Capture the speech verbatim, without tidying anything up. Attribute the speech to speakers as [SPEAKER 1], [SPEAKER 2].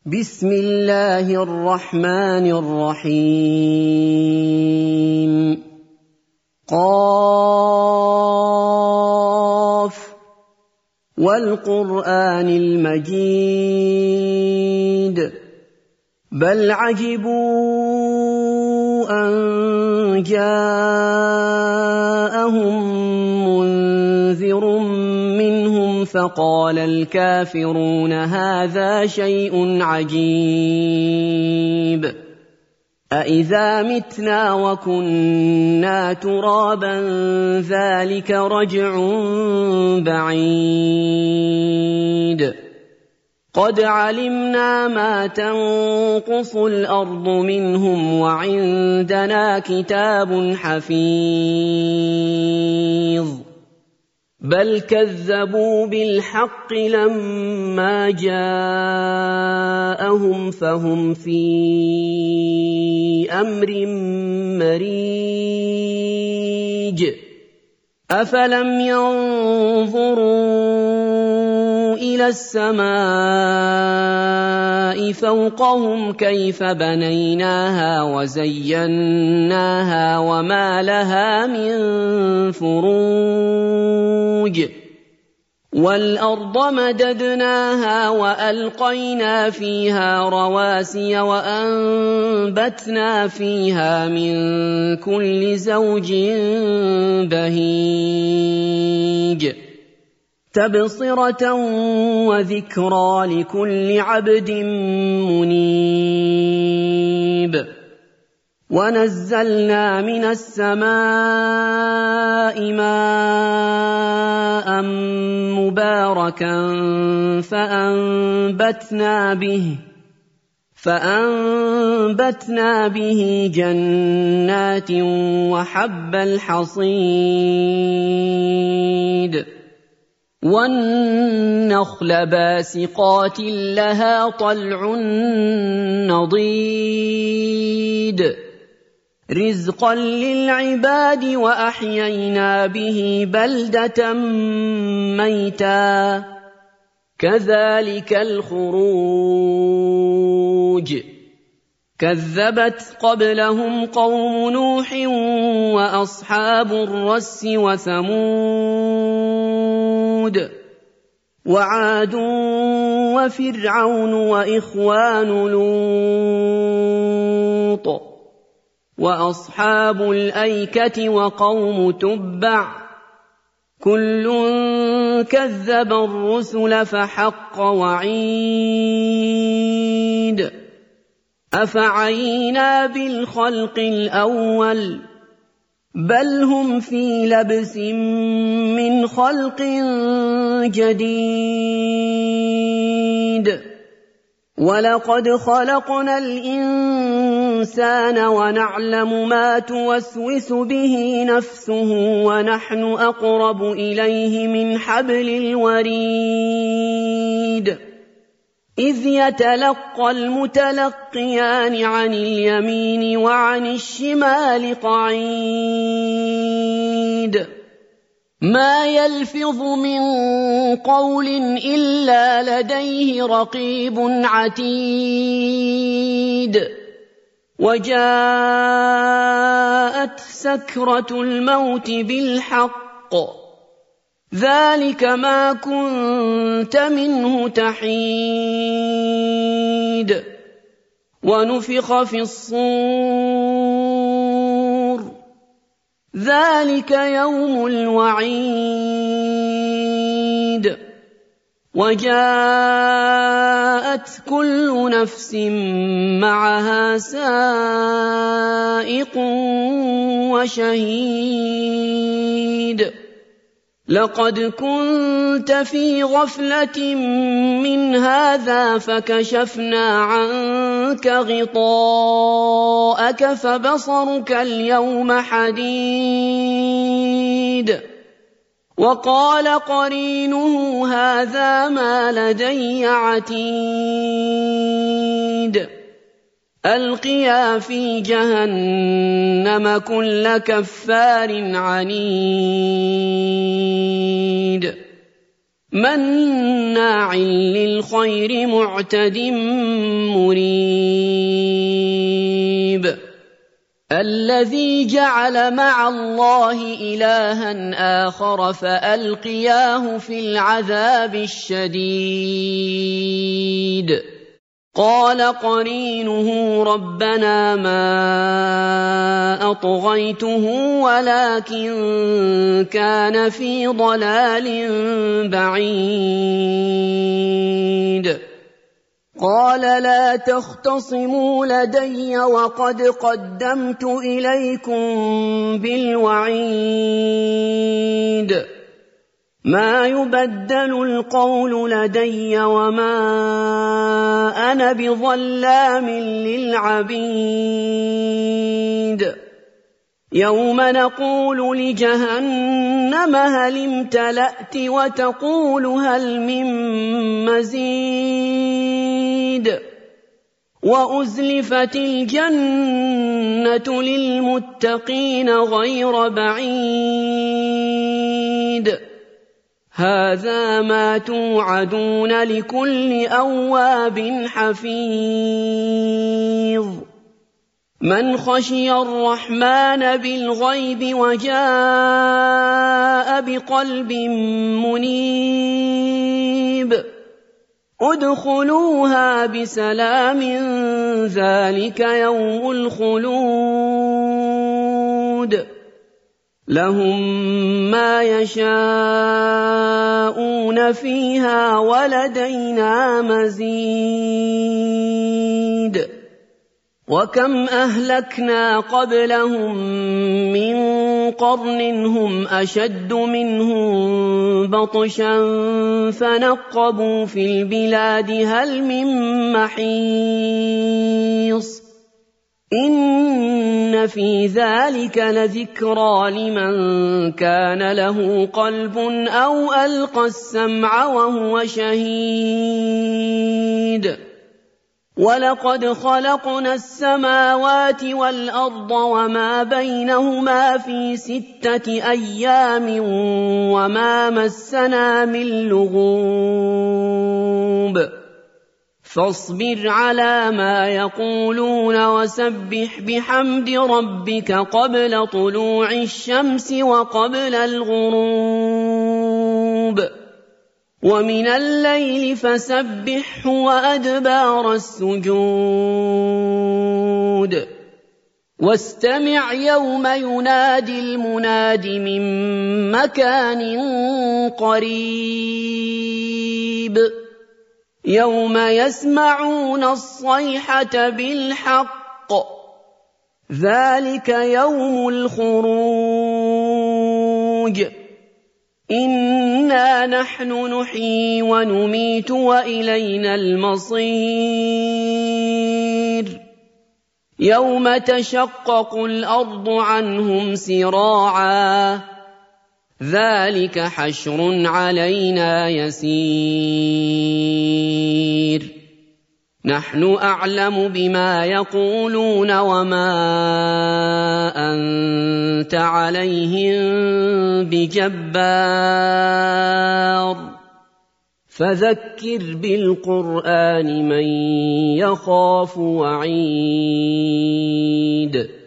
[SPEAKER 1] بسم الله الرحمن الرحيم قاف والقرآن المجيد بل عجبوا أن جاءهم منذر منهم فقال الكافرون هذا شيء عجيب أإذا متنا وكنا ترابا ذلك رجع بعيد قد علمنا ما تنقص الأرض منهم وعندنا كتاب حفيظ بل كذبوا بالحق لما جاءهم فهم في أمر مريج أفلم ينظروا إلى السماء فوقهم كيف بنيناها وزيناها وما لها من فروج والأرض مددناها وألقينا فيها رواسي وأنبتنا فيها من كل زوج بهيج تبصرة وذكرى لكل عبد منيب ونزلنا من السماء ماء مباركا فأنبتنا به فأنبتنا به جنات وحب الحصيد والنخل باسقات لها طلع نضيد رزقا للعباد وأحيينا به بلدة ميتا كذلك الخروج كذبت قبلهم قوم نوح وأصحاب الرس وثمود وعاد وفرعون وإخوان لوط وأصحاب الأيكة وقوم تبع كل كذب الرسل فحق وعيد أفعينا بالخلق الأول بل هم في لبس من خلق جديد ولقد خلقنا الإنسان ونعلم ما توسوس به نفسه ونحن أقرب إليه من حبل الوريد إذ يتلقى المتلقيان عن اليمين وعن الشمال قعيد ما يلفظ من قول إلا لديه رقيب عتيد وجاءت سكرة الموت بالحق ذلك ما كنت منه تحيد ونفخ في الصور ذلك يوم الوعيد وجاءت كل نفس معها سائق وشهيد لقد كنت في غفلة من هذا فكشفنا عنك غطاءك فبصرك اليوم حديد وقال قرينه هذا ما لدي عتيد ألقيا في جهنم كل كفار عنيد مناع للخير معتد مريب الذي جعل مع الله إلها آخر فألقياه في العذاب الشديد قال قرينه ربنا ما أطغيته ولكن كان في ضلال بعيد قال لا تختصموا لدي وقد قدمت إليكم بالوعيد ما يبدل القول لدي وما أنا بظلام للعبيد يوم نقول لجهنم هل امتلأت وتقول هل من مزيد وأزلفت الجنة للمتقين غير بعيد هذا ما توعدون لكل أواب حفيظ من خشي الرحمن بالغيب وجاء بقلب منيب ادخلوها بسلام ذلك يوم الخلود لهم ما يشاءون فيها ولدينا مزيد وكم أهلكنا قبلهم من قرن هم أشد منهم بطشا فنقبوا في البلاد هل من محيص إن في ذلك لذكرى لمن كان له قلب أو ألقى السمع وهو شهيد ولقد خلقنا السماوات والأرض وما بينهما في ستة أيام وما مسنا من لغوب فاصبر على ما يقولون وسبح بحمد ربك قبل طلوع الشمس وقبل الغروب ومن الليل فسبحه وأدبار السجود واستمع يوم ينادي المناد من مكان قريب يوم يسمعون الصيحة بالحق ذلك يوم الخروج إنا نحن نحيي ونميت وإلينا المصير يوم تشقق الأرض عنهم سراعا ذلك حشر علينا يسير نحن أعلم بما يقولون وما أنت عليهم بجبار فذكر بالقرآن من يخاف وعيد